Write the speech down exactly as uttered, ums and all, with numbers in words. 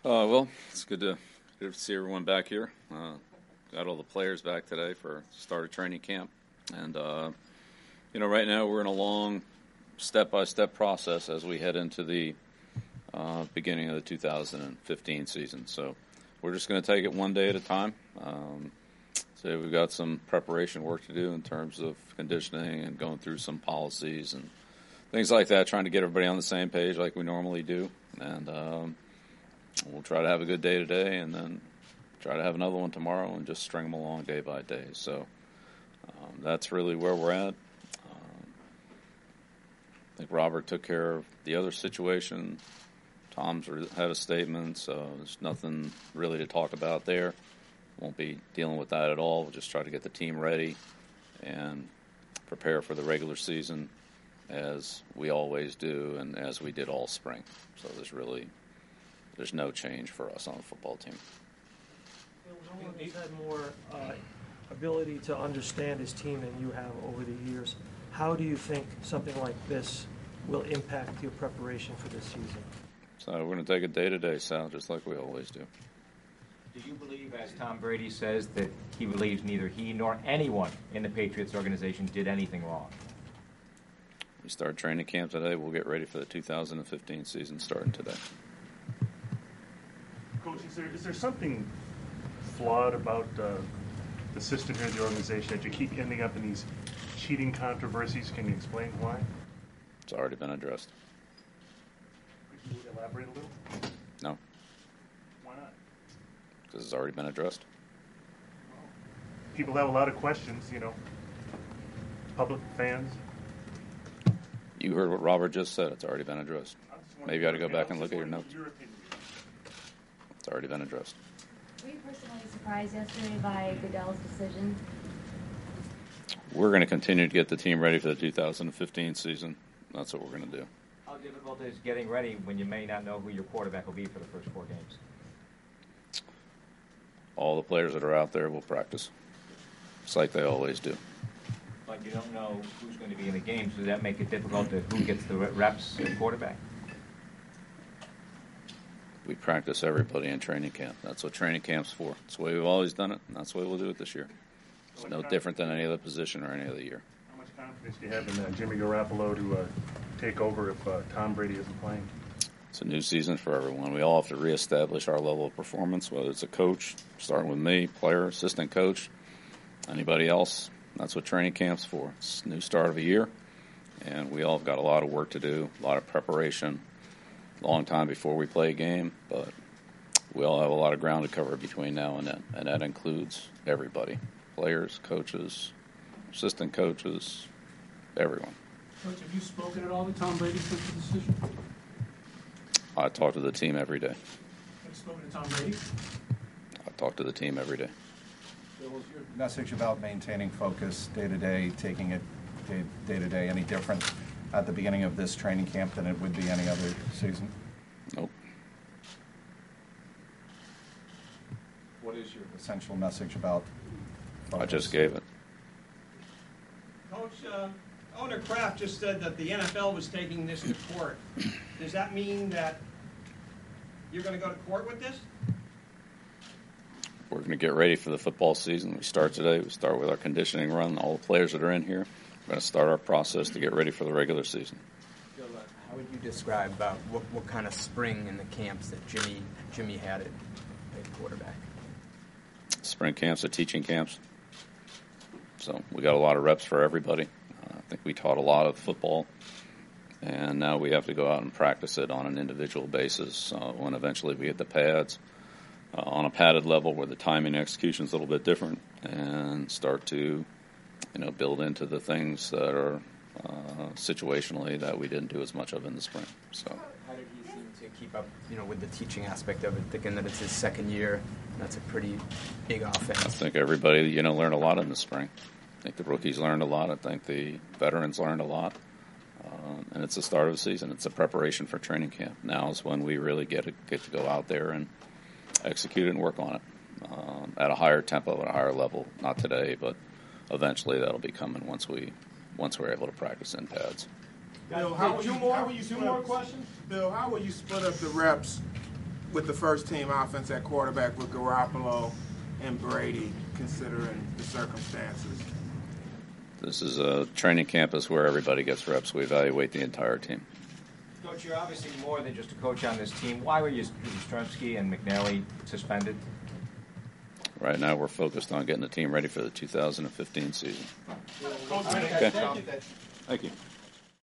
Uh, well, it's good to, good to see everyone back here. Uh, got all the players back today for start of training camp. And, uh, you know, right now we're in a long step-by-step process as we head into the uh, beginning of the two thousand fifteen season. So we're just going to take it one day at a time. Um, so we've got some preparation work to do in terms of conditioning and going through some policies and things like that, trying to get everybody on the same page like we normally do. And um, we'll try to have a good day today and then try to have another one tomorrow and just string them along day by day. So um, that's really where we're at. Um, I think Robert took care of the other situation. Tom's had a statement, so there's nothing really to talk about there. Won't be dealing with that at all. We'll just try to get the team ready and prepare for the regular season as we always do and as we did all spring. So there's really there's no change for us on the football team. No one has had more uh, ability to understand his team than you have over the years. How do you think something like this will impact your preparation for this season? So we're going to take it day to day, Sal, just like we always do. Do you believe, as Tom Brady says, that he believes neither he nor anyone in the Patriots organization did anything wrong? We start training camp today. We'll get ready for the two thousand fifteen season starting today. Coach, is there, is there something flawed about uh, the system here in the organization that you keep ending up in these cheating controversies? Can you explain why? It's already been addressed. Could you elaborate a little? No. Why not? Because it's already been addressed. People have a lot of questions, you know, public, fans. You heard what Robert just said. It's already been addressed. Maybe you ought to go back and look at your notes. Your opinion. It's already been addressed. Were you personally surprised yesterday by Goodell's decision? We're going to continue to get the team ready for the two thousand fifteen season. That's what we're going to do. How difficult is getting ready when you may not know who your quarterback will be for the first four games? All the players that are out there will practice. It's like they always do. But you don't know who's going to be in the game, so does that make it difficult to who gets the reps at quarterback? We practice everybody in training camp. That's what training camp's for. That's the way we've always done it, and that's the way we'll do it this year. It's no different than any other position or any other year. How much confidence do you have in uh, Jimmy Garoppolo to uh, take over if uh, Tom Brady isn't playing? It's a new season for everyone. We all have to reestablish our level of performance, whether it's a coach, starting with me, player, assistant coach, anybody else. That's what training camp's for. It's a new start of a year, and we all have got a lot of work to do, a lot of preparation, a long time before we play a game, but we all have a lot of ground to cover between now and then, and that includes everybody, players, coaches, assistant coaches, everyone. Coach, have you spoken at all to Tom Brady since the decision? I talk to the team every day. Have you spoken to Tom Brady? I talk to the team every day. Bill, was your message about maintaining focus day to day, taking it day, day to day, any different at the beginning of this training camp than it would be any other season? Nope. What is your essential message about focus? I just gave it. Coach, uh, Owner Kraft just said that the N F L was taking this to court. Does that mean that you're going to go to court with this? We're going to get ready for the football season. We start today. We start with our conditioning run. All the players that are in here, we're going to start our process to get ready for the regular season. Bill, uh, how would you describe uh, what, what kind of spring in the camps that Jimmy Jimmy had at, at quarterback? Spring camps are teaching camps. So we got a lot of reps for everybody. Uh, I think we taught a lot of football, and now we have to go out and practice it on an individual basis uh, when eventually we get the pads. Uh, on a padded level where the timing and execution is a little bit different, and start to, you know, build into the things that are uh, situationally that we didn't do as much of in the spring. So, how did he seem to keep up, you know, with the teaching aspect of it, thinking that it's his second year, and that's a pretty big offense? I think everybody, you know, learned a lot in the spring. I think the rookies learned a lot. I think the veterans learned a lot. Um, and it's the start of the season. It's a preparation for training camp. Now is when we really get to, get to go out there and execute it and work on it um, at a higher tempo, at a higher level. Not today, but eventually that'll be coming once we once we're able to practice in pads. Bill, how will you, how will you two more questions? Bill, how will you split up the reps with the first team offense at quarterback with Garoppolo and Brady, considering the circumstances? This is a training campus where everybody gets reps. We evaluate the entire team. Coach, you're obviously more than just a coach on this team. Why were Yastrzemski and McNally suspended? Right now, we're focused on getting the team ready for the two thousand fifteen season. Okay. Okay. Thank you.